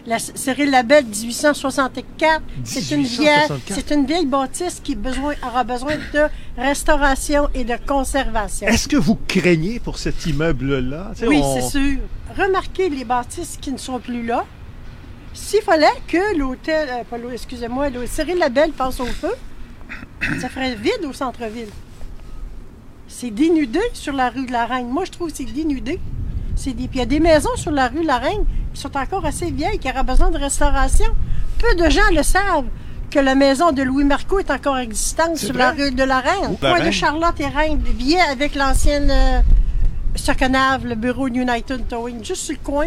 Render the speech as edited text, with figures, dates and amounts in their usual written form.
La Cyril Labelle, 1864. C'est une vieille bâtisse qui aura besoin de restauration et de conservation. Est-ce que vous craignez pour cet immeuble-là? Oui, c'est sûr. Remarquez les bâtisses qui ne sont plus là. S'il fallait que l'hôtel, le Cyril Labelle passe au feu, ça ferait vide au centre-ville. C'est dénudé sur la rue de la Reine. Moi, je trouve que c'est dénudé. Puis il y a des maisons sur la rue de la Reine qui sont encore assez vieilles, qui auraient besoin de restauration. Peu de gens le savent que la maison de Louis Marcoux est encore existante sur la rue de la Reine. Le coin de Charlotte et Reine vient avec l'ancienne Sockenave, le bureau United Towing, juste sur le coin.